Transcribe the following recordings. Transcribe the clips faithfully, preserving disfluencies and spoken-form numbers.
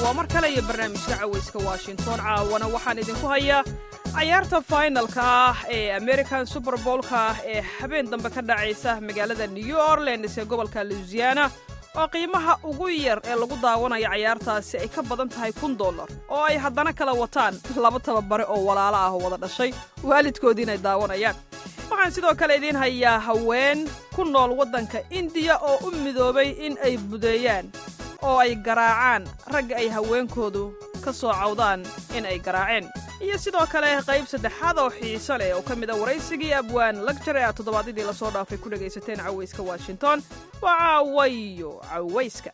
waa mar kale iyo barnaamijka cawayska Washington caawana waxaan idinku hayaa ciyaarta finalka ah ee American Super Bowl-ka ee habeen dambe ka dhacaysa magaalada New Orleans ee gobolka Louisiana oo qiimaha ugu yar ee lagu daawanayo ciyaartaasi ay ka badan tahay kun dollar oo ay haddana kala wataan laba tababare oo walaalo ah oo wada dhashay waalidkoodiina ay daawanayaan. waxaan sidoo kale idin hayaa haween ku nool waddanka India oo u midoobay in ay budeeyaan oo ay garaacaan rag ay haweenkoodu ka soo cawdaan in ay garaaceen iyo sidoo kale qayb saddexaad oo xiiso leh oo kamid ah waraysigii abwaan lecture ee toddobaadkii la soo dhaafay ku dhageysateen cawayska Washington waa caawayo cawayska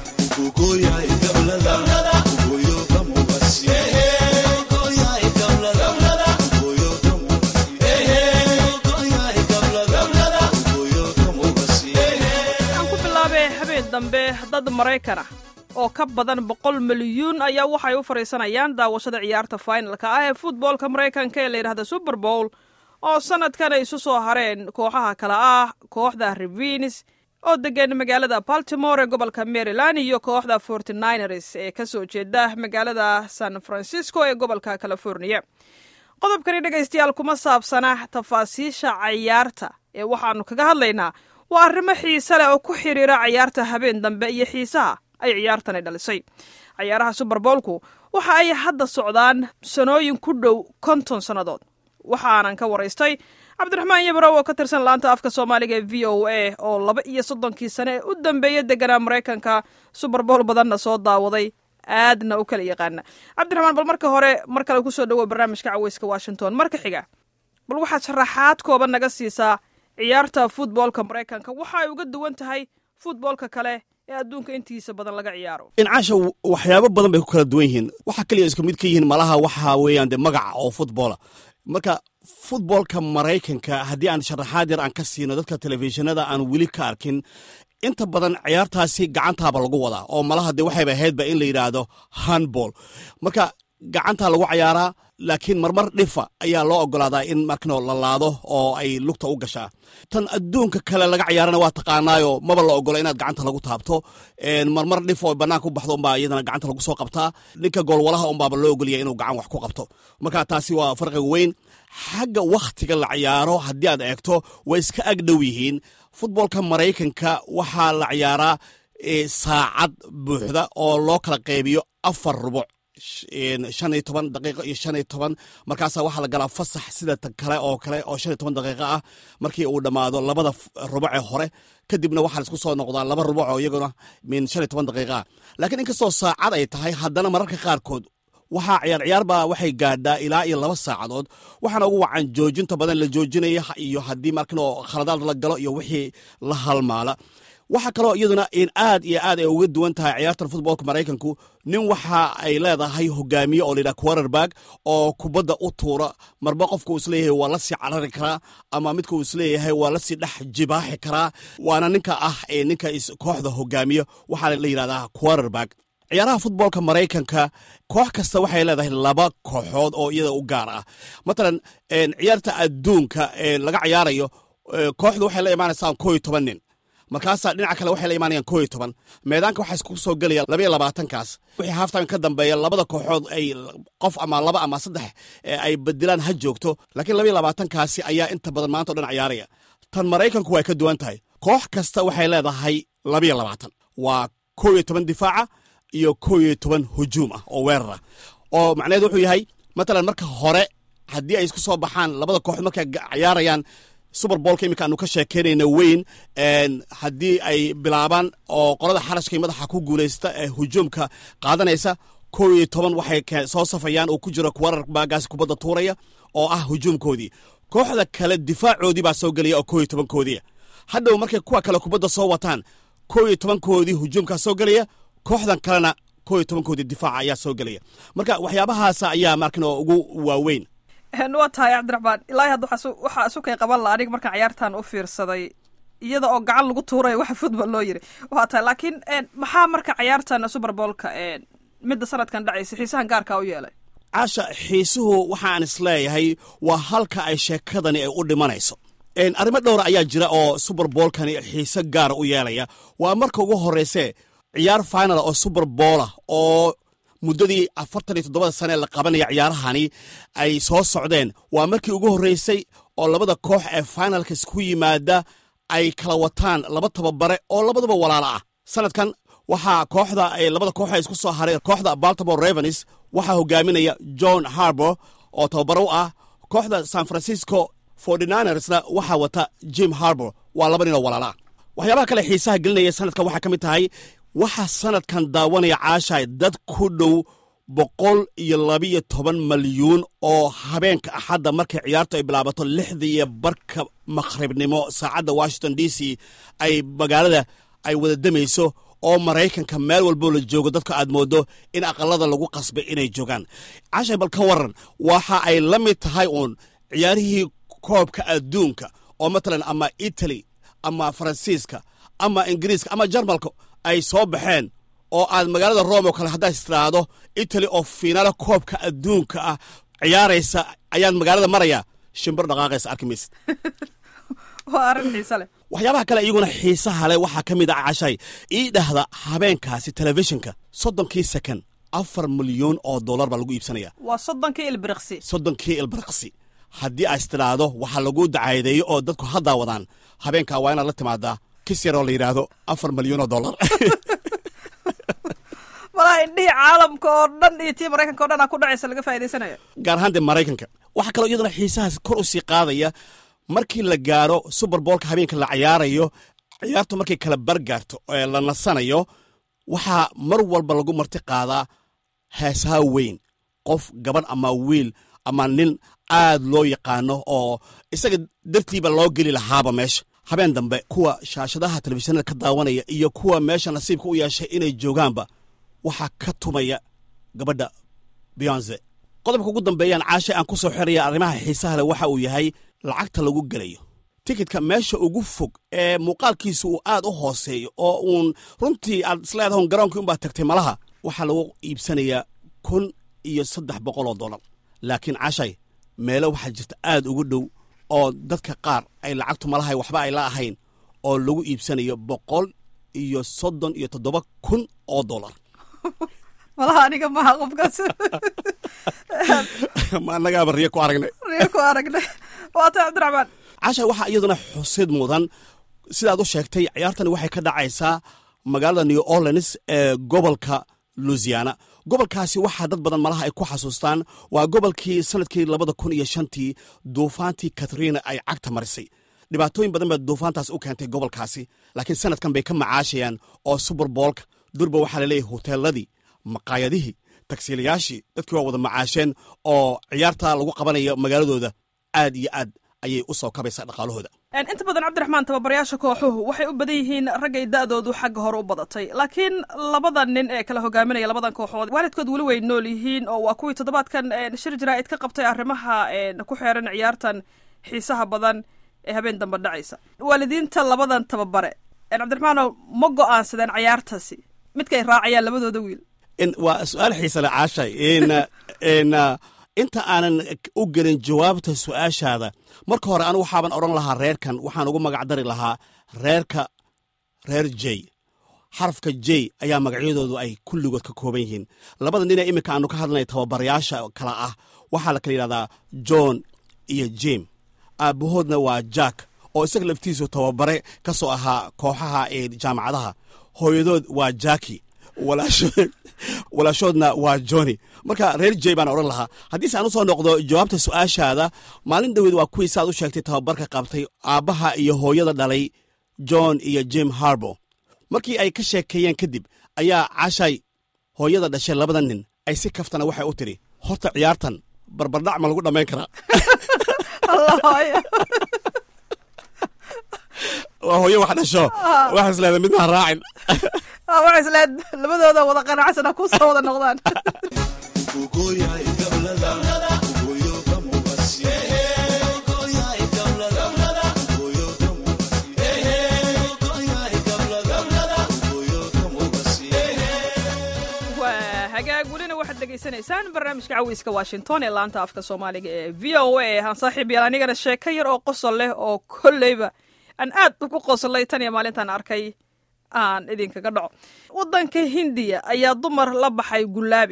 dambe dad Mareykan ah oo ka badan boqol milyuun ayaa waxay u fariisanayaan daawashada ciyaarta finalka ah ee footballka Mareykanka ee la yiraahdo Super Bowl oo sanadkan ay isu soo hareen kooxaha kala ah kooxda Ravens oo degan magaalada Baltimore ee gobolka Maryland iyo kooxda forty-niners ee ka soo jeeda magaalada San Francisco ee gobolka California. qodobkani dhageystayaal kuma saabsana tafaasiisha ciyaarta ee waxaanu kaga hadlaynaa waa arrimo xiiso leh oo ku xiriira ciyaarta habeen dambe iyo xiisaha ay ciyaartani dhalisay. ciyaaraha Super Bowl-ku waxa ay hadda socdaan sanooyin ku dhow konton sanadood. waxaanan ka waraystay Cabdiraxmaan Yabrow oo ka tirsan laanta afka Soomaaliga ee V O A oo laba iyo soddonkii sano u dambeeyay deganaa Mareykanka Super Bowl badanna soo daawaday aadna u kala yaqaan. Cabdiraxmaan bal marka hore mar kale ku soo dhawow barnaamijka cawayska Washington marka xiga bal waxa sharaxaad kooban naga siisaa ciyaarta footballka Mareykanka waxa ay uga duwan tahay footballka kale ee adduunka intiisa badan laga ciyaaro. in caasha waxyaabo badan bay ku kala duwan yihiin waxa kaliya isku mid ka yihiin malaha waxa weeyaan de magaca oo football marka footballka Mareykanka haddii aan sharaxaad yar aan ka siino dadka telefishinada aan weli ka arkin inta badan ciyaartaasi gacantaaba lagu wadaa oo malaha de waxayba ahaydba in la yidhaahdo handball marka gacantaa lagu ciyaaraa laakiin marmar dhifa ayaa loo ogolaadaa in markano la laado oo ay lugta u gashaa tan adduunka kale laga ciyaarana waa taqaanaayo maba la ogola inaad gacanta lagu taabto marmar dhif oo banaanka u baxdo unbaa iyadana gacanta lagu soo qabtaa ninka goolwalaha unbaaba loo ogolaya inuu gacan wax ku qabto marka taasi waa farqiga weyn xagga wakhtiga la ciyaaro haddii aad eegto way iska agdhow yihiin footballka Mareykanka waxaa la ciyaaraa saacad buuxda oo loo kala qaybiyo afar rubuc shan iyo toban daqiiqo iyo shan iyo toban markaasaa waxaa la galaa fasax sida tan kale oo kale oo shan iyo toban daqiiqo ah markii uu dhammaado labada rubuc ee hore kadibna waxaa la isku soo noqdaa laba rubuc oo iyaguna min shan iyo toban daqiiqo ah laakiin inkastoo saacad ay tahay haddana mararka qaarkood waxaa ciyaar ciyaarbaa waxay gaadhaa ilaa iyo laba saacadood waxaana ugu wacan joojinta badan la joojinaya iyo haddii markanoo khaladaad la galo iyo wixii la halmaala waxaa kaloo iyaduna in aad iyo aad ay uga duwan tahay ciyaartan footballka Mareykanku nin waxa ay leedahay hogaamiye oo leedahay quarterback oo kubadda u tuura marba qofka uu isleeyahay waa la sii carari karaa ama midka uu isleeyahay waa la sii dhex jibaaxi karaa waana ninka ah ee ninka kooxda hogaamiye waxaa la yidhahdaa quarterback ciyaaraha footballka Mareykanka koox kasta waxay leedahay laba kooxood oo iyada u gaar ah matalan ciyaarta adduunka ee laga ciyaarayo kooxdu waxay la imaanaysaa koob iyo toban nin markaasaa dhinaca kale waxay la imaanayaan koob iyo toban meedaanka waxaa isku soo gelaya laba iyo labaatankaas wixii halftime ka dambeeya labada kooxood ay qof ama laba ama saddex ay bedilaan ha joogto laakiin laba iyo labaatankaasi ayaa inta badan maanta o dhan ciyaaraya tan Mareykanku way ka duwan tahay koox kasta waxay leedahay laba iyo labaatan waa koob iyo toban difaaca iyo koob iyo toban hujuum ah oo weerar ah oo macnaheedu wuxuu yahay matalan marka hore haddii ay isku soo baxaan labada kooxood markay ciyaarayaan Super Bowl-ka imika aanu ka sheekeynayna weyn haddii ay bilaabaan oo qolada xarashka madaxa ku guulaysta ee hujuumka qaadanaysa koob iyo toban waxay soo safayaan oo ku jira quarterback kubadda tuuraya oo ah hujuumkoodii kooxda kale difaacoodii baa soo gelaya oo koob iyo toban koodii hadhow markay kuwa kale kubadda soo wataan koob iyo toban koodii hujuumka soo gelaya kooxdan kalena koob iyo toban koodii difaaca ayaa soo gelaya marka waxyaabahaas ayaa markan ugu waaweyn waa tahay Cabdiraxmaan ilaahay hadda waxa isu kay qaban la aniga marka ciyaartan u fiirsaday iyada oo gacan lagu tuuray waxa football loo yiri waa tahay laakiin maxaa marka ciyaartan Super Bowl-ka midda sanadkan dhacaysa xiisahan gaarka u yeelay caasha xiisuhu waxaan isleeyahay waa halka ay sheekadani ay u dhimanayso arrimo dhowr ayaa jira oo Super Bowl-kani xiise gaar u yeelaya waa marka ugu horeyse ciyaar final oo Super Bowl ah oo muddadii afartan iyo toddobada sane la qabanaya ciyaarahani ay soo socdeen waa markii ugu horreysay oo labada koox ee finalka isku yimaada ay kala wataan laba tababare oo labadaba walaalo ah sanadkan waxaa kooxda ay labada koox ay isku soo haray kooxda Baltimore Ravens waxaa hogaaminaya John Harbaugh oo tababaro ah kooxda San Francisco forty-niners-na waxaa wata Jim Harbaugh waa laba nin oo walaalo ah waxyaabaha kale xiisaha gelinaya sanadkan waxaa ka mid tahay waxaa sanadkan daawanaya caashay dad ku dhow boqol iyo labiyo toban malyuun oo habeenka axadda markay ciyaartu ay bilaabato lixdii iyo barka maqribnimo saacadda Washington D C ay magaalada ay wada damayso oo Maraykanka meel walbo la joogo dadka aad moodo in aqalada lagu qasbay inay joogaan caashay bal ka waran waxa ay la mid tahay uun ciyaarihii koobka adduunka oo matalan ama Italy ama Faransiiska ama Ingiriiska ama Jarmalka ay soo baxeen oo aad magaalada Rome oo kale hadda istiraado Italy oo finaala koobka adduunka ah ciyaaraysa ayaan magaalada maraya shimbir dhaqaaqaysa arkimis waa arrin xiiso leh waxyaabaha kale iyaguna xiisaha leh waxaa ka mid ah cashay ii dhahda habeenkaasi telefishinka soddonkii second afar milyan oo dollar baa lagu iibsanaya waa soddonkii ilbiriqsi soddonkii ilbiriqsi haddii aad istiraado waxaa lagu dacaydeeyo oo dadku haddaa wadaan habeenkaa waa inaad la timaadaa kis yaroo la yidhaahdo afar milyan oo dollar malaha indhihii caalamka oo dhan iyo tii maraykanka o dhan aa ku dhacaysa laga faa'idaysanayo gaar ahaan dee maraykanka waxaa kaloo iyaduna xiisahaas kor u sii qaadaya markii la gaaro superboolka habeenka la ciyaarayo ciyaartu markay kala bargaarto ee la nasanayo waxaa mar walba lagu marti qaadaa heesaha weyn qof gabadh ama wiil ama nin aad loo yaqaano oo isaga dartiiba loo geli lahaaba meesha habeen dambe kuwa shaashadaha telefishinada ka daawanaya iyo kuwa meesha nasiibka u yeeshay inay joogaanba waxaa ka tumaya gabadha Beyonce qodobka ugu dambeeyaan caashay aan ku soo xiraya arrimaha xiisaha leh waxa uu yahay lacagta lagu gelayo tikitka meesha ugu fog ee muuqaalkiisu uu aad u hooseeyo oo uun runtii aad isleedahay garoonkii unbaa tagtay malaha waxaa lagu iibsanayaa kun iyo saddex boqol oo dollar laakiin cashay meelo waxaa jirta aad ugu dhow oo dadka qaar ay lacagtu malahay waxba ay la ahayn oo lagu iibsanayo boqol iyo soddon iyo toddoba kun oo dollar malaha aniga maha qofkaas ma annagaaba riyo ku aragnay riyo ku aragnay waata cabdiraxmaan cashay waxaa iyaduna xusid mudan sidaad u sheegtay ciyaartani waxay ka dhacaysaa magaalada New Orleans ee gobolka Louisiana gobolkaasi waxaa dad badan malaha ay ku xasuustaan waa gobolkii sanadkii labada kun iyo shantii duufaantii Katrina ay cagta marisay dhibaatooyin badan baa duufaantaas u keentay gobolkaasi laakiin sanadkan bay ka macaashayaan oo Super Bowl-ka durba waxaa la leeyahay hoteeladii maqaayadihii taksiilayaashii dadkii waa wada macaasheen oo ciyaarta lagu qabanayo magaaladooda aad iyo aad ayay u soo kabaysaa dhaqaalahooda inta badan cabdiraxmaan tababarayaasha kooxuhu waxay u badan yihiin raggay da'doodu xagga hore u badatay laakiin labada nin ee kala hogaaminaya labadan kooxood waalidkood weli way nool yihiin oo waa kuwii toddobaadkan shir jaraa'id ka qabtay arrimaha ku xeeran ciyaartan xiisaha badan ee habeen dambe dhacaysa waalidiinta labadan tababare cabdiraxmaanow ma go'aansadeen ciyaartaasi midkay raacayaan labadooda wiil waa su-aal xiisa le caashay n inta aanan u gelin jawaabta su-aashaada marka hore anigu waxaaban odhan lahaa reerkan waxaan ugu magac dari lahaa reerka reer jey xarafka jey ayaa magacyadoodu ay kulligood ka kooban yihiin labada nin ee iminka aanu ka hadlanay tababarayaasha kala ah waxaa la kala yidhahdaa john iyo jim aabbahoodna waa jack oo isaga laftiisu tababare ka soo ahaa kooxaha ee jaamacadaha hooyadood waa jacki walaashoodna waa johnny marka reer jey baan odhan lahaa haddiise aan u soo noqdo jawaabta su-aashaada maalin dhaweed waa kuwii saaad u sheegtay tababarka qabtay aabbaha iyo hooyada dhalay john iyo jim Harbaugh markii ay ka sheekeeyeen kadib ayaa cashay hooyada dhashay labada nin ay si kaftana waxay u tidhi horta ciyaartan barbardhac ma lagu dhammayn karaa waa hooyo wax dhasho waxa isleeda midna raacin waxa isleed labadooda wada qanacsan ku soo wada noqdaan hagaagulina waxaad dhegaysanaysaan barnaamijka cawiska Washington ee laanta afka Soomaaliga ee V O A han saaxiib yaal anigana sheeko yar oo qosol leh oo kolleyba aan aad ugu qosolay tan iyo maalintan arkay aan idinkaga dhaco waddanka Hindiya ayaa dumar la baxay gulaabi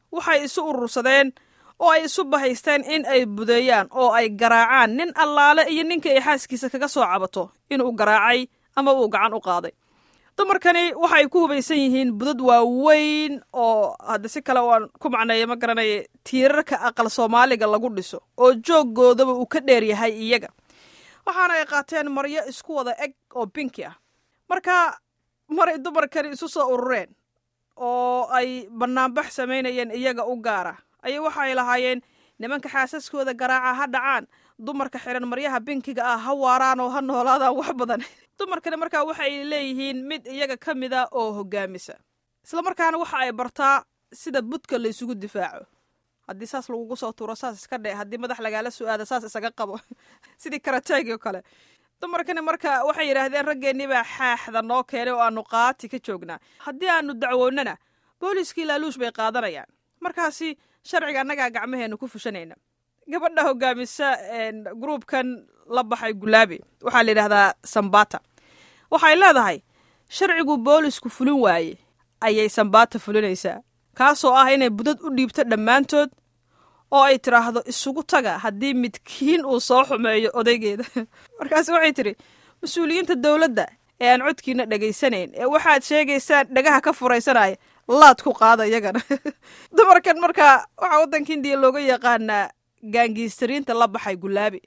waxay isu urursadeen oo ay isu bahaysteen in ay budeeyaan oo ay garaacaan nin allaale iyo ninka ay xaaskiisa kaga soo cabato inuu garaacay ama uu gacan u qaaday. dumarkani waxay ku hubaysan yihiin budad waaweyn oo hadda si kale oo aan ku macneeyo ma garanaya tiirarka aqal Soomaaliga lagu dhiso oo jooggoodaba uu ka dheer yahay iyaga. waxaana ay qaateen maryo isku wada eg oo binki ah. marka maray dumarkani isu soo urureen oo ay banaanbax samaynayeen iyaga u gaara ayay waxay lahaayeen nimanka xaasaskooda garaaca ha dhacaan, dumarka xiran maryaha binkiga ah ha waaraan oo ha noolaadaan wax badan. dumarkani markaa waxay leeyihiin mid iyaga ka mid a oo hogaamisa, isla markaana waxa ay bartaa sida budka la isugu difaaco. haddii saas lagugu soo tuuro saas iska dhe, haddii madax lagaala su'aada saas isaga qabo sidii karateegi oo kale. dumarkani marka waxay yidhaahdeen raggeennii baa xaaxda noo keenay oo aanu qaati ka joognaa, haddii aanu dacwoonnana booliiskii laaluush bay qaadanayaan, markaasi sharciga annagaa gacmaheenna ku fushanayna. gabadha hogaamisa gruubkan la baxay Gulaabi waxaa la yidhahdaa Sambata. waxay leedahay sharcigu boolisku fulin waaye ayay Sambata fulinaysaa, kaasoo ah inay budad u dhiibto dhammaantood oo ay tiraahdo isugu taga haddii midkiin uu soo xumeeyo odaygeeda. markaas waxay tiri mas-uuliyiinta dowladda ee aan codkiina dhegaysanayn ee waxaad sheegaysaan dhagaha ka furaysanaya laad ku qaada iyagana. dumarkan markaa waxaa waddanka Hindiya looga yaqaanaa gaangiistariinta la baxay Gulaabi.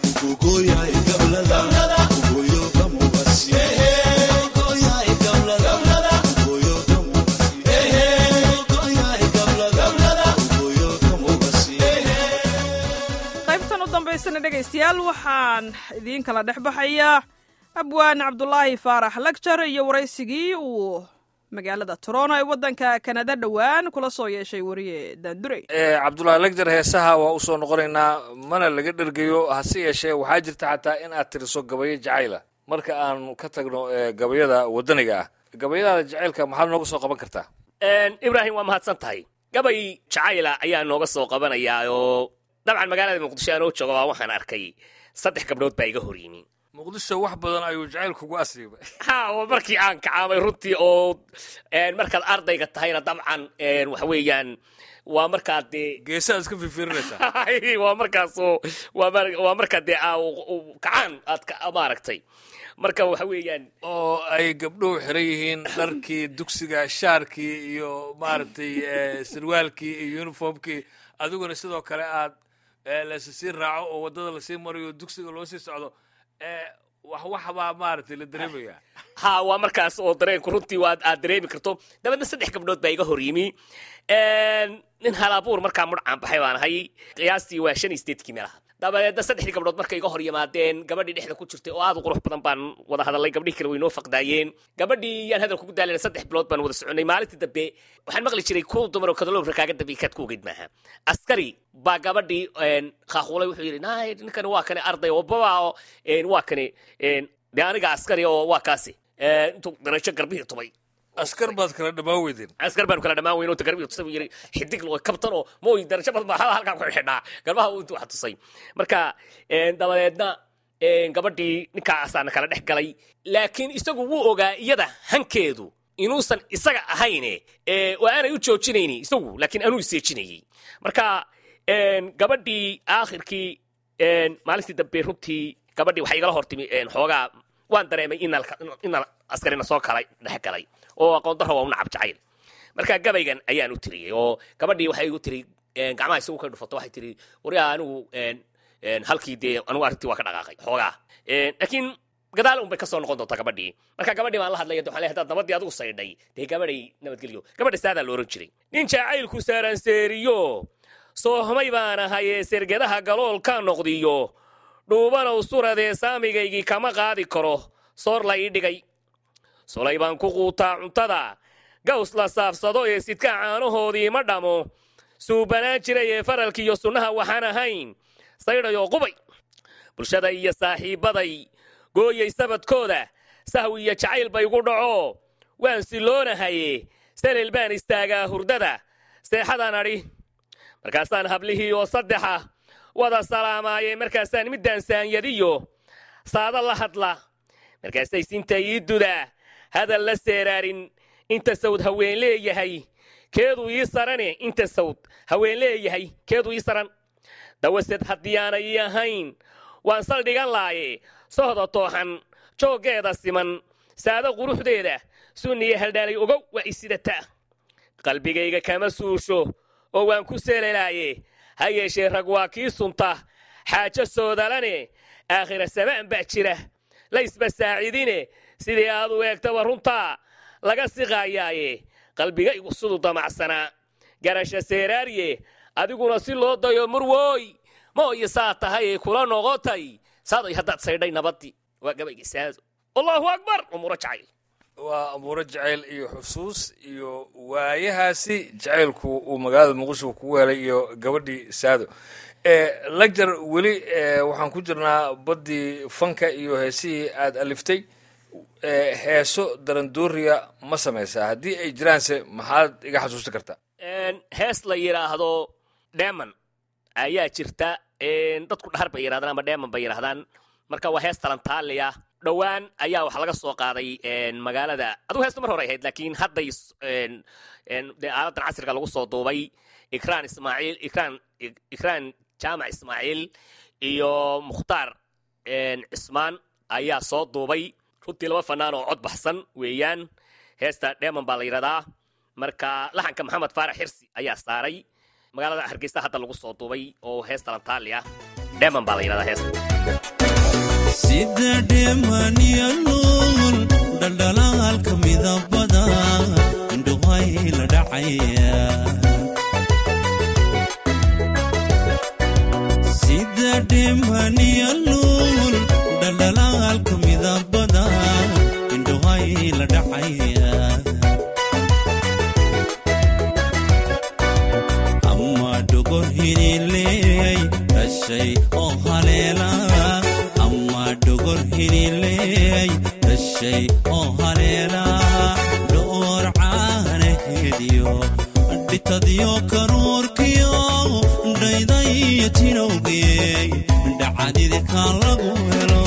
qaybtan u dambaysana dhegaystayaal waxaan idiin kala dhex baxayaa abwaan Cabdulaahi Faarax Lagjar iyo waraysigii uu magaalada Toronto ee waddanka Canada dhawaan kula soo yeeshay wariye Daandurey. ee Cabdulaahi Lagjar heesaha waa u soo noqonaynaa mana laga dhergayo, hase yeeshee waxaa jirta xataa in aad tiriso gabayo jacayla. marka aan ka tagno gabayada wadaniga ah, gabayada jacaylka maxaad nooga soo qaban kartaa? een Ibrahim waa mahadsan tahay. gabay jacayla ayaa nooga soo qabanayaa oo dabcan magaalada Muqdisho aan joogo waxaan arkay saddex gabdhood baa iga hor yimi. muqdisho wax badan ayuu jacaylkugu asiibay. ha oo markii aan kacaamay runtii oo een markaad ardayga tahayna dabcan een waxa weeyaan waa markaad de geesaha iska fiirinaysa. waa markaas oo waa markaad de kacaan aad ka maaragtay. marka waxa weeyaan oo ay gabdhuhu xiran yihiin dharkii dugsiga, shaarkii iyo maaragtay sarwaalkii iyo uniformkii, adiguna sidoo kale aad lasii raaco oo waddada lasii mariyo dugsiga loo sii socdo. wax wax baa maaragtay la dareemaya. ha waa markaas oo dareenku runtii waa aad dareemi karto. dabadna saddex gabdhood baa iga hor yimi. nin halabuur markaa mudcaan baxay baan ahay, qiyaastii waa shan iyo sideedkii meelaha. dabadeedna saddexdii gabdhood markay iga hor yimaadeen, gabadhii dhexda ku jirtay oo aad u qurux badan baan wada hadalay, gabdhihii kale way noo faqdaayeen. gabadhii yaan hadal kugu daalayna saddex bilood baan wada soconay. maalintii dambe waxaan maqli jiray kuw dumar oo kadaloobra kaaga dambeeyey kaad ku ogeyd maaha. askari baa gabadhii qaaquulay wuxuu yidhi naay ninkani waa kani arday oo baba oo waa kani de aniga askari oo waa kaasi intuu darajo garbihii tumay. askar baad kala dhamaan weydeen. askar baan kala dhamaan weyn oo garbihii tusay yiri xidig loo kabtan oo mooy darajo baad baa halka ku xidhnaa garbaha uu intuu wax tusay. marka dabadeedna gabadhii ninkaasaan kala dhex galay, laakiin isagu wuu ogaa iyada hankeedu inuusan isaga ahayne oo aanay u joojinayni isagu, laakiin anuu iseejinayay. marka gabadhii aakhirkii maalintii dambe runtii gabadhii waxay igala hortimi xoogaa waan dareemay in askarina soo kala dhex galay oo aqoon darro waa u nacab jacayl. marka gabaygan ayaan u tiriyey oo gabadhii waxay igu tiri gacmaha isagu ka dhufato, waxay tiri waryaa anigu halkii dee anigu arrintii waa ka dhaqaaqay xoogaa, laakiin gadaal un bay ka soo noqon doontaa gabadhii. marka gabadhii baan la hadlaya waxaan leeyahay haddaad nabadii adigu saydhay dee gabadhay nabadgelyo. gabadha saadaa la oran jiray. nin jacaylku saaranseeriyo soohmay baan ahayee sergedaha galool ka noqdiyo, dhuubanow suradee saamigaygii kama qaadi karo, soor la ii dhigay. solay baan ku quutaa cuntada, gaws la saafsado ee sidka caanahoodii ma dhamo, suubanaan jiray ee faralkiiyo sunnaha waxaan ahayn saydhayoo qubay. bulshada iyo saaxiibbaday gooyay sabadkooda, sahwi iyo jacayl bay igu dhaco, waan siloonahaye salel baan istaagaa hurdada, seexadaan adhi. markaasaan hablihii oo saddexa wada salaamaayeen, markaasaan middaan saanyadiyo saada la hadla, markaasay sinta ii dudaa hadal la seeraarin, inta sawd haween leeyahay keedu ii sarane inta sawd haween leeyahay keedu ii saran dawasad haddii aanay ii ahayn waan saldhigan laaye sohda tooxan jooggeeda siman saada quruxdeeda sunniya haldhaalay ogow waa isidataa qalbigayga kama suusho oo waan ku seelalaaye ha yeeshee rag waa kii sunta xaajo soodalane aakhira sabaan baa jira laysba saacidine sidii aad u eegtaba runtaa laga siqaayaaye qalbigaygu siduu damacsanaa garasha seeraarye adiguna si loo dayo murwooy mooyo saa tahay kula noqotay saaday haddaad saydhay nabadii waa gabayga saado allahu akbar umuuro jacayl waa amuuro jacayl iyo xusuus iyo waayahaasi jacaylku uu magaalada muqdisho ku weelay iyo gabadhii saado lagjar weli waxaan ku jirnaa baddii fanka iyo heesihii aad aliftay heeso darandooriya ma samaysaa haddii ay jiraanse maxaad iga xasuusti kartaa hees la yidhaahdo dheeman ayaa jirta dadku dhahar bay yidhahdaan ama dheeman bay yidhahdaan marka waa hees talantaaliya dhowaan ayaa waxa laga soo qaaday magaalada adugu heesta mar hore ahayd laakiin hadday aaladan casriga lagu soo duubay ikraan ismaaciil ikraan ikraan jaamac ismaaciil iyo mukhtaar cismaan ayaa soo duubay runtii laba fanaan oo cod baxsan weeyaan heesta dheeman baa la yidhahdaa marka laxanka maxamed faarax xirsi ayaa saaray magaalada hargeysa hadda lagu soo duubay oo hees talantaali ah dheeman baa la yidhahdaa heesta sida dheeman iyo luul dhaldhalaalka midabada indhuhay la dhacaya sida dheeman iyo luul dhaldhalaalka midabada indhuhay la dhacaya ama dhogor hiniley dhashay oo haleela dhogor hiniley dhashay oo haleela dhoor caanaheediyo dhitadiyo karuurkiyo dhaydayo tinowgey dhacadidika lagu helo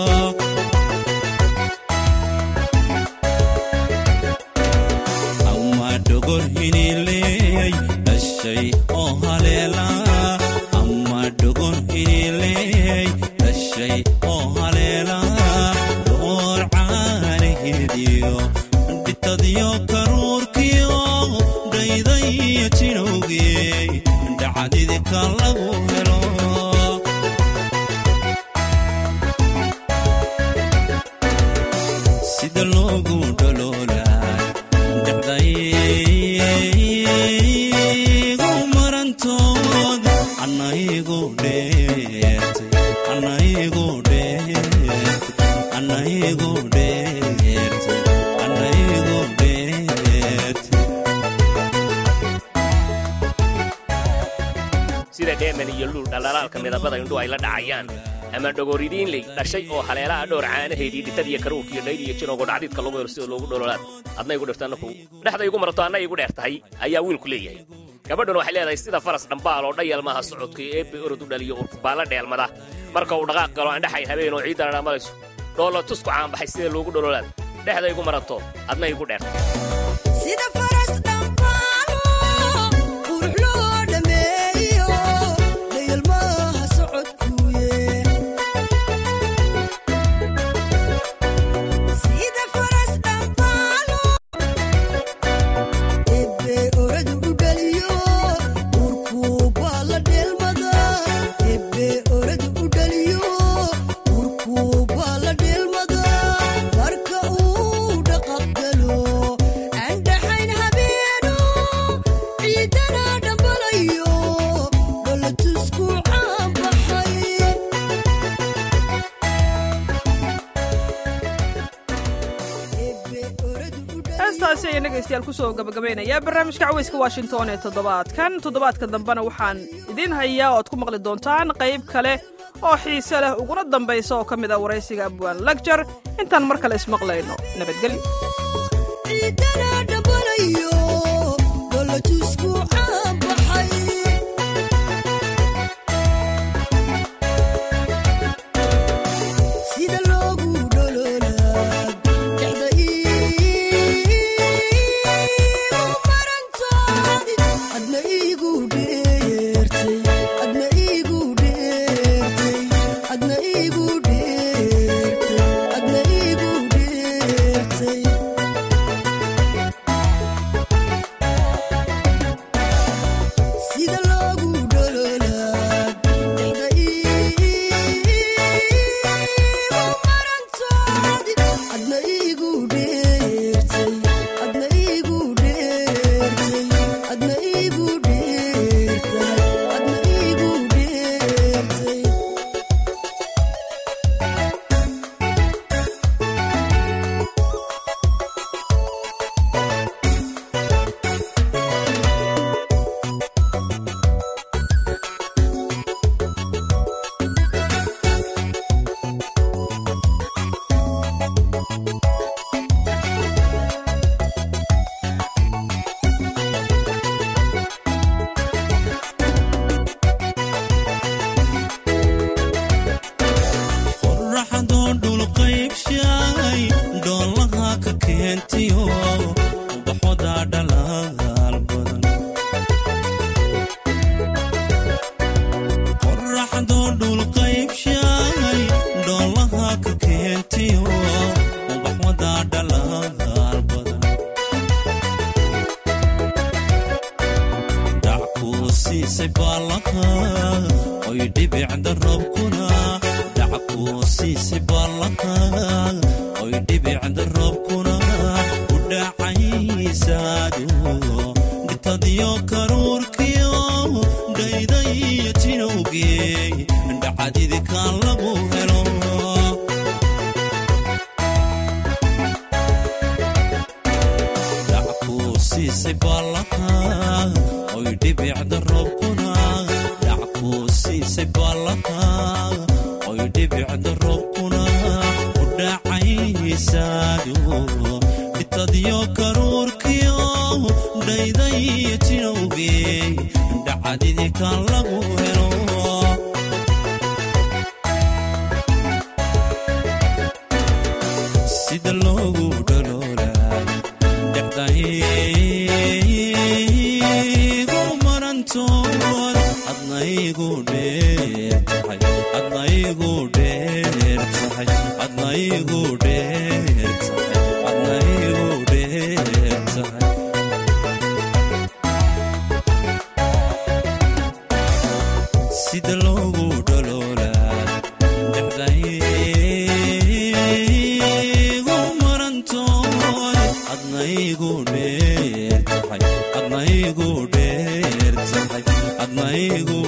ama dhogor hiniley dhashay oo haleela ama dhogor hiniley dhashay oo haleela dhoor caanaheediyo dhitadiyo karuurkiyo dhaydayo tinowgey dhacadidika lagu helo sida loogu dholoolay dhexdaygu marantood anaygu dheertay anaygu dheertay anaygu dheertay anaygu dheertay sida dheeman iyo luul dhaldhalaalka midabada indhuhu ay la dhacayaan ama dhogoridiinley dhashay oo haleelaha dhowr caanaheedii dhitadiyo karuurka iyo dhaydiyo jinoogo dhacdidka lagu helo sida loogu dhololaad adna igu dhirta anaku dhexda igu marato anna igu dheer tahay ayaa wiilku leeyahay gabadhuna waxay leedahay sida faras dhambaal oo dhayal maaha socodka ee eebbe orod u dhaliyo urkubaalla dheelmada marka uu dhaqaaq galo andhaxay habeen oo ciidana dhamalayso dhoolo tusku caanbaxay sida loogu dhololaad dhexda igu marato adna igu dheer sida faras dhambaalo qurux loo dhameeyo dhayal maaha socodkuye sida faras dhambaalo eebbe orod u dhaliyo urkubaalla dheelmada eebbe orod u dhaliyo urkubaalla dheelmada marka uu dhaqaq galo andhaxayn habeeno ciidana dhambalayo dholatusku caanbaxay heestaasi ayaan dhegaystayaal ku soo gabagabaynayaa barnaamijka cawayska washington ee toddobaadkan toddobaadka dambena waxaan idiin hayaa oo ad ku maqli doontaan qayb kale oo xiise leh uguna dambaysa oo ka mid ah waraysiga abwaan lagjar intaan mar kale ismaqlayno nabadgelyo ciidana dhambalayo dholatusku caanbaxay sida loogu dhololaad dhexda iigu maranto dhibicda roobkuna u dhacaysaado bitadyo karuurkiyo dhaydaiyo jinowgey dhacdidii kan lagu helo sida loogu dhaloolaa dhexdaygu marantood adnaygu dheer tahay adnaygu dheer tahay adnaygu dheer tahay adnaygu dheer tahay sida loogu dhaloolaa dhexdaygu marantood adnaygu dheer tahay adnaygu dheer tahay adnaygu